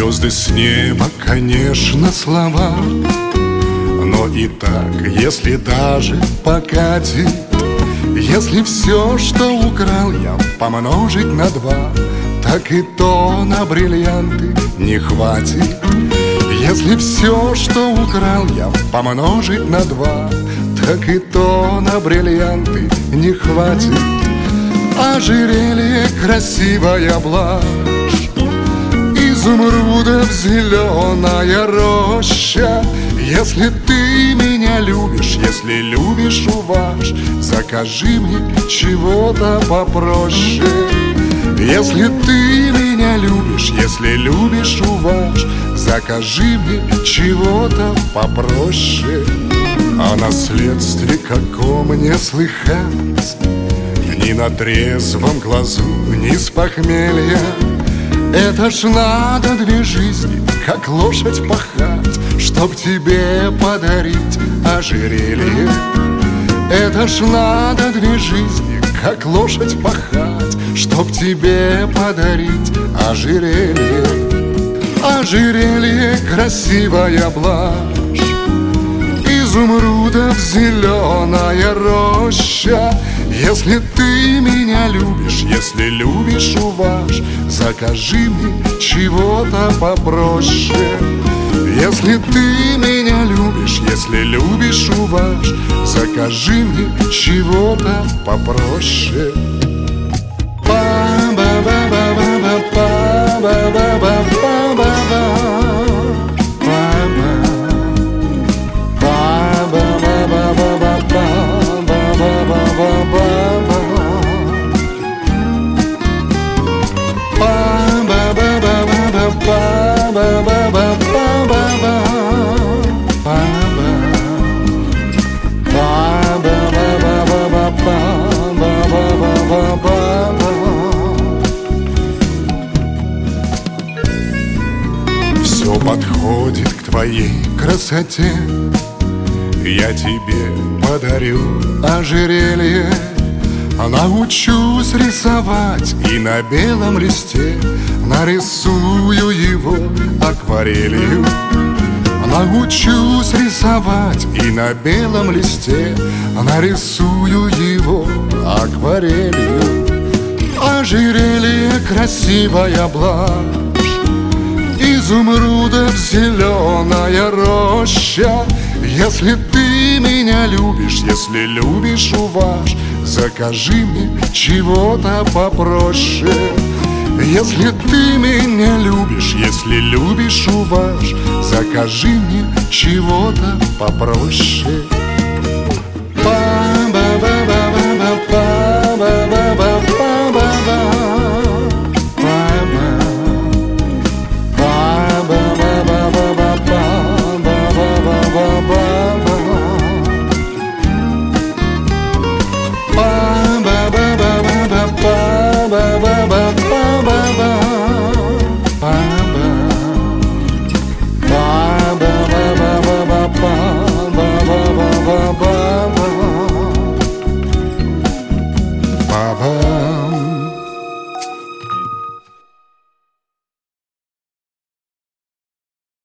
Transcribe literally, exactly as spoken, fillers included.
Звезды с неба, конечно, слова, но и так, если даже покатит, если все, что украл я, помножить на два, так и то на бриллианты не хватит. Если все, что украл я, помножить на два, так и то на бриллианты не хватит. Ожерелье красивая блажь, изумрудов зеленая роща. Если ты меня любишь, если любишь уваж, закажи мне чего-то попроще. Если ты меня любишь, если любишь уваж, закажи мне чего-то попроще. О наследстве каком не слыхать, ни на трезвом глазу, ни с похмелья. Это ж надо две жизни, как лошадь пахать, чтоб тебе подарить ожерелье. Это ж надо две жизни, как лошадь пахать, чтоб тебе подарить ожерелье. Ожерелье красивая блажь, изумрудов зеленая роща. Если ты меня любишь, если любишь уваж, закажи мне чего-то попроще. Если ты меня любишь, если любишь уваж, закажи мне чего-то попроще. Все подходит к твоей красоте, я тебе подарю ожерелье. Научусь рисовать и на белом листе нарисую его акварелью. Научусь рисовать и на белом листе нарисую его акварелью. Ожерелье красивая блажь, изумрудов зеленая роща. Если ты меня любишь, если любишь уваж, закажи мне чего-то попроще. Если ты меня любишь, если любишь уваж, закажи мне чего-то попроще.